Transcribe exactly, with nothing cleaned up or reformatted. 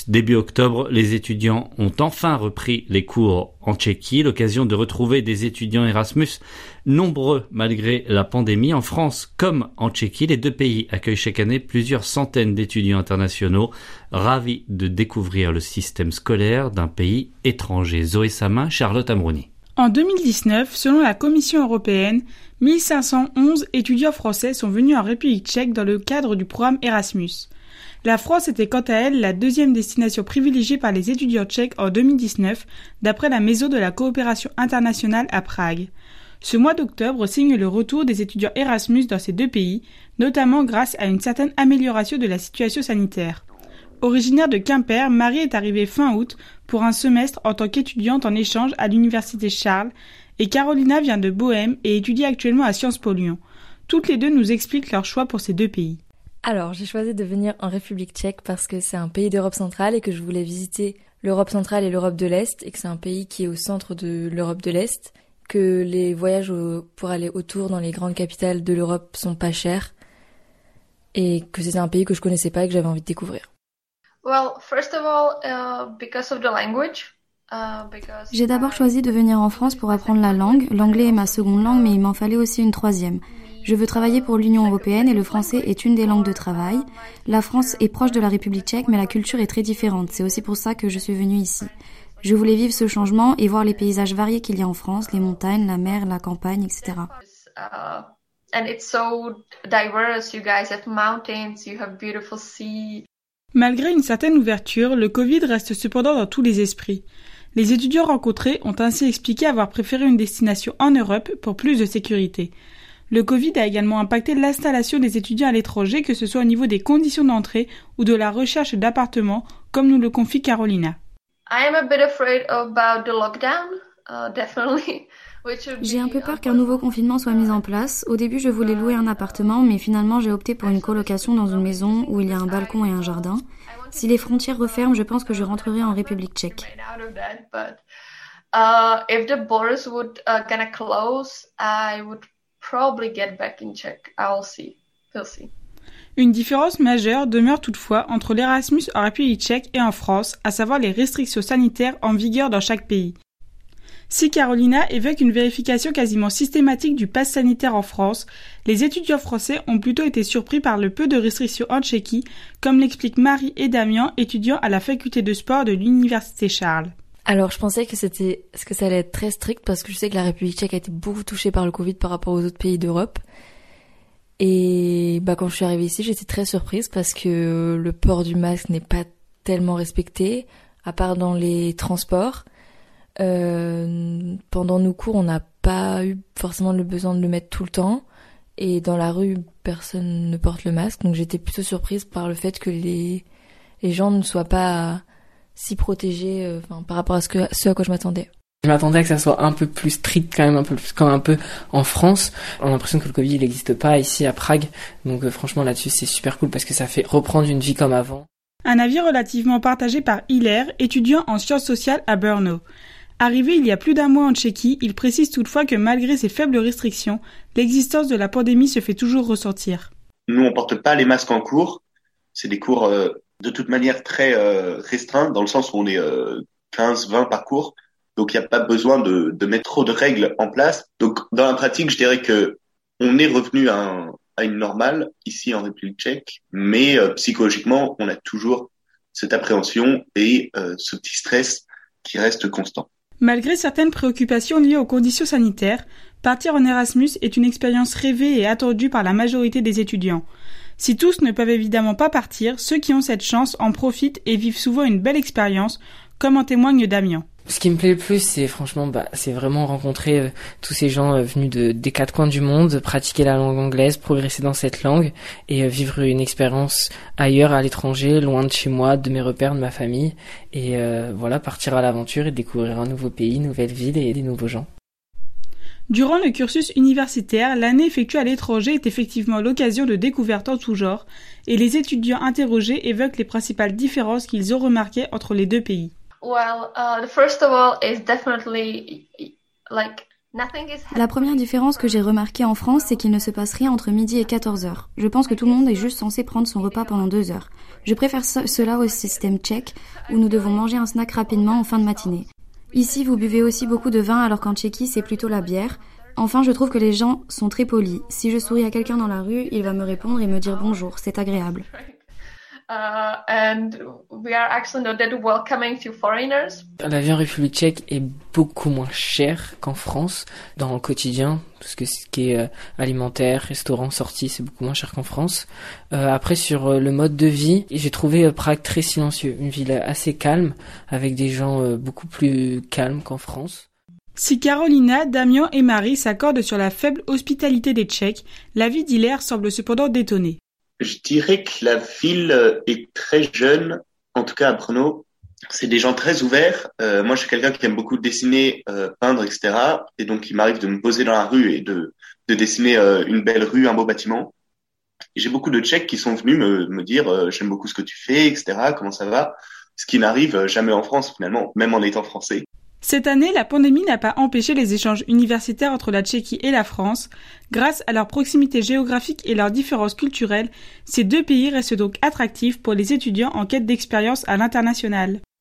Début octobre, les étudiants ont enfin repris les cours en Tchéquie, l'occasion de retrouver des étudiants Erasmus nombreux malgré la pandémie. En France comme en Tchéquie, les deux pays accueillent chaque année plusieurs centaines d'étudiants internationaux, ravis de découvrir le système scolaire d'un pays étranger. Zoé Samin, Charlotte Amrouni. En deux mille dix-neuf, selon la Commission européenne, mille cinq cent onze étudiants français sont venus en République tchèque dans le cadre du programme Erasmus. La France était quant à elle la deuxième destination privilégiée par les étudiants tchèques en deux mille dix-neuf, d'après la Maison de la coopération internationale à Prague. Ce mois d'octobre signe le retour des étudiants Erasmus dans ces deux pays, notamment grâce à une certaine amélioration de la situation sanitaire. Originaire de Quimper, Marie est arrivée fin août pour un semestre en tant qu'étudiante en échange à l'université Charles et Carolina vient de Bohême et étudie actuellement à Sciences Po Lyon. Toutes les deux nous expliquent leur choix pour ces deux pays. Alors, j'ai choisi de venir en République tchèque parce que c'est un pays d'Europe centrale et que je voulais visiter l'Europe centrale et l'Europe de l'Est et que c'est un pays qui est au centre de l'Europe de l'Est, que les voyages au, pour aller autour dans les grandes capitales de l'Europe sont pas chers et que c'était un pays que je connaissais pas et que j'avais envie de découvrir. Well, first of all, uh, because of the language. Uh, because J'ai d'abord choisi de venir en France pour apprendre la langue. L'anglais est ma seconde langue, mais il m'en fallait aussi une troisième. Je veux travailler pour l'Union européenne et le français est une des langues de travail. La France est proche de la République tchèque, mais la culture est très différente. C'est aussi pour ça que je suis venue ici. Je voulais vivre ce changement et voir les paysages variés qu'il y a en France, les montagnes, la mer, la campagne, et cetera. Uh, and it's so diverse. You guys have mountains, you have beautiful sea. Malgré une certaine ouverture, le Covid reste cependant dans tous les esprits. Les étudiants rencontrés ont ainsi expliqué avoir préféré une destination en Europe pour plus de sécurité. Le Covid a également impacté l'installation des étudiants à l'étranger, que ce soit au niveau des conditions d'entrée ou de la recherche d'appartements, comme nous le confie Carolina. I am a bit afraid about the lockdown, uh, definitely. J'ai un peu peur qu'un nouveau confinement soit mis en place. Au début, je voulais louer un appartement, mais finalement, j'ai opté pour une colocation dans une maison où il y a un balcon et un jardin. Si les frontières referment, je pense que je rentrerai en République tchèque. Uh, if the borders would uh, gonna close, I would probably get back in Czech. I'll see. We'll see. Une différence majeure demeure toutefois entre l'Erasmus en République tchèque et en France, à savoir les restrictions sanitaires en vigueur dans chaque pays. Si Carolina évoque une vérification quasiment systématique du pass sanitaire en France, les étudiants français ont plutôt été surpris par le peu de restrictions en Tchéquie, comme l'expliquent Marie et Damien, étudiants à la faculté de sport de l'université Charles. Alors, je pensais que c'était, que ça allait être très strict parce que je sais que la République tchèque a été beaucoup touchée par le Covid par rapport aux autres pays d'Europe. Et bah quand je suis arrivée ici, j'étais très surprise parce que le port du masque n'est pas tellement respecté, à part dans les transports. Euh, pendant nos cours, on n'a pas eu forcément le besoin de le mettre tout le temps. Et dans la rue, personne ne porte le masque. Donc j'étais plutôt surprise par le fait que les, les gens ne soient pas si protégés euh, enfin, par rapport à ce, que, ce à quoi je m'attendais. Je m'attendais à que ça soit un peu plus strict quand même, un peu plus comme un peu en France. On a l'impression que le Covid il n'existe pas ici à Prague. Donc euh, franchement là-dessus c'est super cool parce que ça fait reprendre une vie comme avant. Un avis relativement partagé par Hilaire, étudiant en sciences sociales à Brno. Arrivé il y a plus d'un mois en Tchéquie, il précise toutefois que malgré ces faibles restrictions, l'existence de la pandémie se fait toujours ressentir. Nous, on porte pas les masques en cours. C'est des cours euh, de toute manière très euh, restreints, dans le sens où on est euh, quinze vingt par cours. Donc, il n'y a pas besoin de, de mettre trop de règles en place. Donc, dans la pratique, je dirais que on est revenu à, un, à une normale ici en République tchèque, mais euh, psychologiquement, on a toujours cette appréhension et euh, ce petit stress qui reste constant. Malgré certaines préoccupations liées aux conditions sanitaires, partir en Erasmus est une expérience rêvée et attendue par la majorité des étudiants. Si tous ne peuvent évidemment pas partir, ceux qui ont cette chance en profitent et vivent souvent une belle expérience, comme en témoigne Damien. Ce qui me plaît le plus, c'est franchement, bah, c'est vraiment rencontrer euh, tous ces gens euh, venus de, des quatre coins du monde, pratiquer la langue anglaise, progresser dans cette langue et euh, vivre une expérience ailleurs, à l'étranger, loin de chez moi, de mes repères, de ma famille. Et euh, voilà, partir à l'aventure et découvrir un nouveau pays, une nouvelle ville et des nouveaux gens. Durant le cursus universitaire, l'année effectuée à l'étranger est effectivement l'occasion de découvertes en tout genre, et les étudiants interrogés évoquent les principales différences qu'ils ont remarquées entre les deux pays. Well, uh, the first of all is definitely like La première différence que j'ai remarquée en France, c'est qu'il ne se passe rien entre midi et quatorze heures. Je pense que tout le monde est juste censé prendre son repas pendant deux heures. Je préfère ce- cela au système tchèque, où nous devons manger un snack rapidement en fin de matinée. Ici, vous buvez aussi beaucoup de vin, alors qu'en Tchéquie, c'est plutôt la bière. Enfin, je trouve que les gens sont très polis. Si je souris à quelqu'un dans la rue, il va me répondre et me dire bonjour, c'est agréable. Uh, and we are actually noted welcoming to foreigners. La vie en République tchèque est beaucoup moins chère qu'en France dans le quotidien, parce que ce qui est euh, alimentaire, restaurant, sortie, c'est beaucoup moins cher qu'en France. Euh, après, sur euh, le mode de vie, j'ai trouvé euh, Prague très silencieux, une ville assez calme, avec des gens euh, beaucoup plus calmes qu'en France. Si Carolina, Damien et Marie s'accordent sur la faible hospitalité des Tchèques, la vie d'Hilaire semble cependant détonner. Je dirais que la ville est très jeune, en tout cas à Brno. C'est des gens très ouverts. Euh, moi, je suis quelqu'un qui aime beaucoup dessiner, euh, peindre, et cetera. Et donc, il m'arrive de me poser dans la rue et de, de dessiner euh, une belle rue, un beau bâtiment. Et j'ai beaucoup de Tchèques qui sont venus me, me dire euh, « j'aime beaucoup ce que tu fais, et cetera. Comment ça va ?» Ce qui n'arrive jamais en France, finalement, même en étant français. Cette année, la pandémie n'a pas empêché les échanges universitaires entre la Tchéquie et la France. Grâce à leur proximité géographique et leurs différences culturelles, ces deux pays restent donc attractifs pour les étudiants en quête d'expérience à l'international.